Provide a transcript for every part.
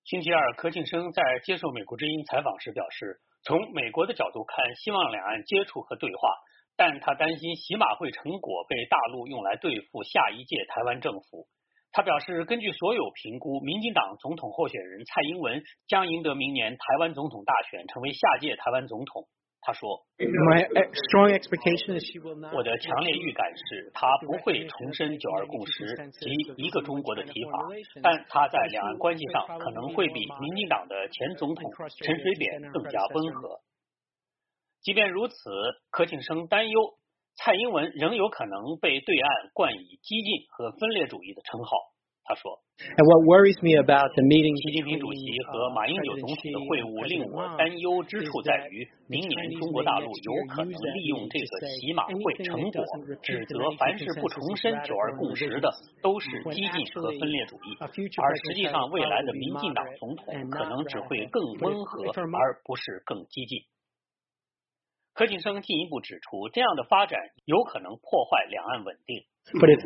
星期二，柯庆生在接受美国之音采访时表示，从美国的角度看，希望两岸接触和对话，但他担心喜马会成果被大陆用来对付下一届台湾政府。他表示，根据所有评估，民进党总统候选人蔡英文将赢得明年台湾总统大选，成为下届台湾总统。他说，我的强烈预感是他不会重申九二共识及一个中国的提法，但他在两岸关系上可能会比民进党的前总统陈水扁更加温和。即便如此，柯庆生担忧蔡英文仍有可能被对岸冠以激进和分裂主义的称号。他说，习近平主席和马英九总统的会晤令我担忧之处在于，明年中国大陆有可能利用这个喜马会成果，指责凡是不重申九二共识的都是激进和分裂主义，而实际上未来的民进党总统可能只会更温和，而不是更激进。柯庆生进一步指出，这样的发展有可能破坏两岸稳定。如果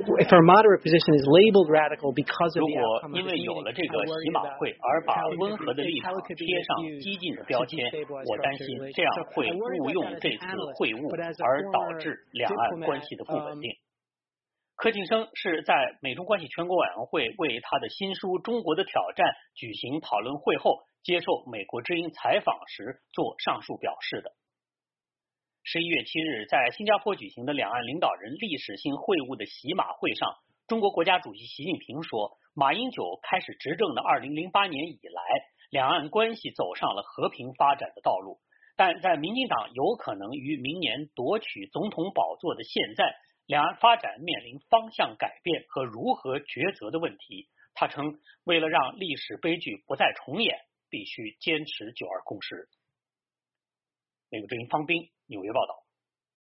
因为有了这个喜马会而把温和的立场贴上激进的标签，我担心这样会误用这次会晤，而导致两岸关系的不稳定。柯庆生是在美中关系全国委员会为他的新书《中国的挑战》举行讨论会后，接受美国之音采访时做上述表示的。11月7日，在新加坡举行的两岸领导人历史性会晤的喜马会上，中国国家主席习近平说，马英九开始执政的2008年以来，两岸关系走上了和平发展的道路。但在民进党有可能于明年夺取总统宝座的现在，两岸发展面临方向改变和如何抉择的问题。他称，为了让历史悲剧不再重演，必须坚持九二共识。美国之音方斌纽约报道。